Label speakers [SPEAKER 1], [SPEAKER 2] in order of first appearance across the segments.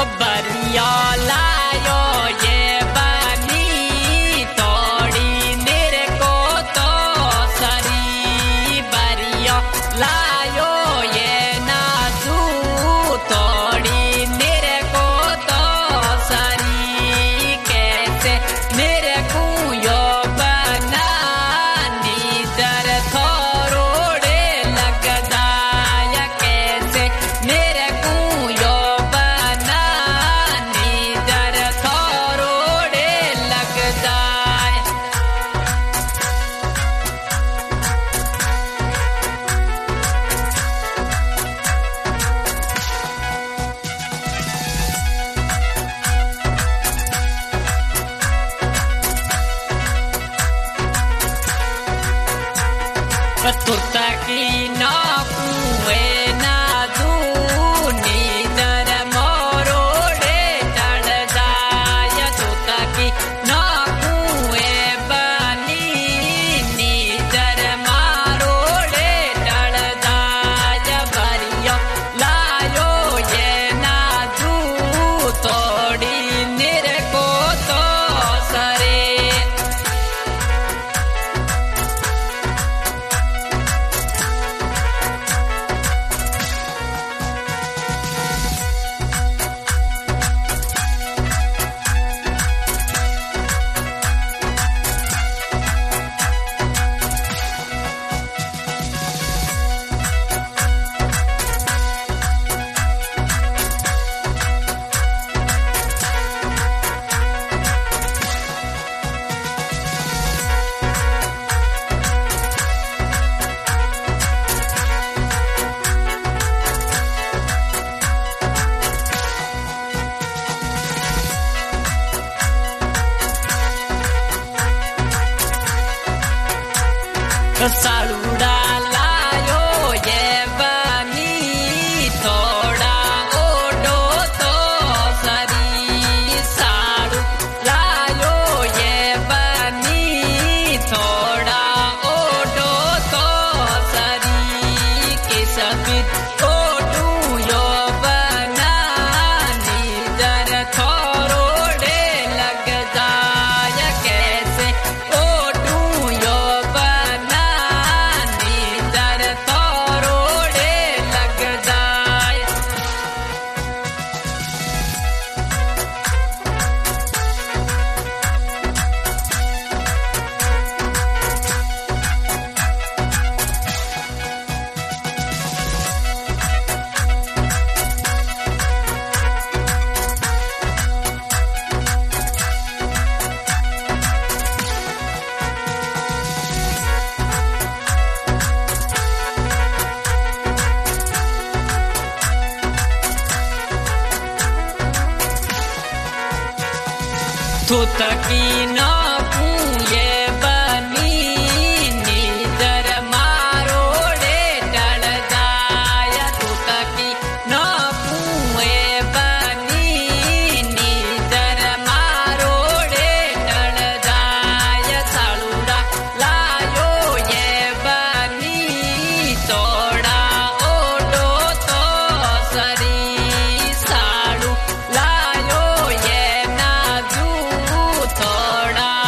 [SPEAKER 1] बरिया लायो ये बनी तोड़ी मेरे को तो सरी बरिया लायो ये नाजू तोड़ी मेरे को तो सरी कैसे मेरे को यो बना नीदर थोड़े लगदा या कैसे मेरे को यो बना नीदर थोड़े लगदा तुता की ना कुए ना दू नीदर मोरोड़े चढ़ जाय तुता की ना कुए बनी नीदर मारोड़े चढ़ जाय बरिया लायो ये नाजू तोड़ी मेरे को तो सरे सालूड़ा लायो ये बनी थोड़ा ओडो तो सरी सालू लायो ये बनी थोड़ा ओडो तो सरी किस बिद ओडू यो बना नीदर थोड़े लग जाय कैसे ओडू यो बना नीदर थोड़े लग जाय तुता की ना पूये बनी नीदर मारोड़े चढ़ जाय तुता की ना पूये बनी नीदर मारोड़े चढ़ जाय सालूड़ा लायो ये बनी तोड़ा ओडो तो सरी सालू लायो ये नाजू थोड़ा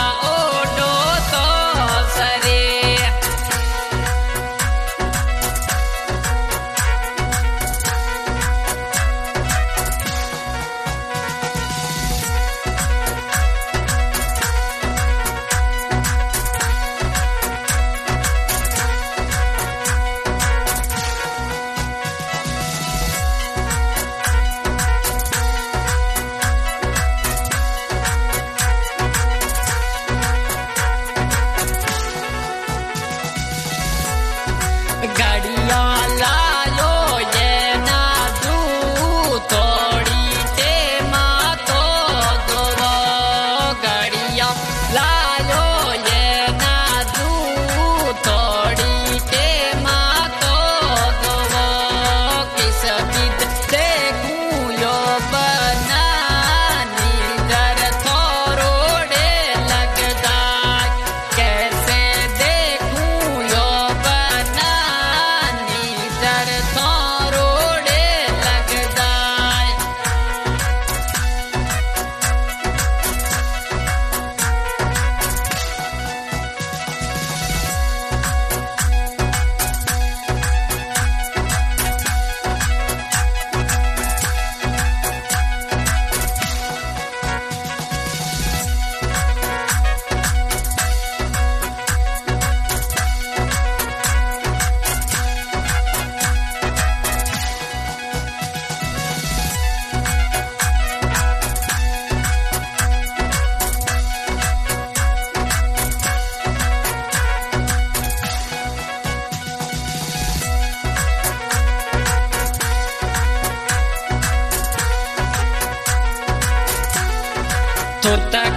[SPEAKER 1] तुतकी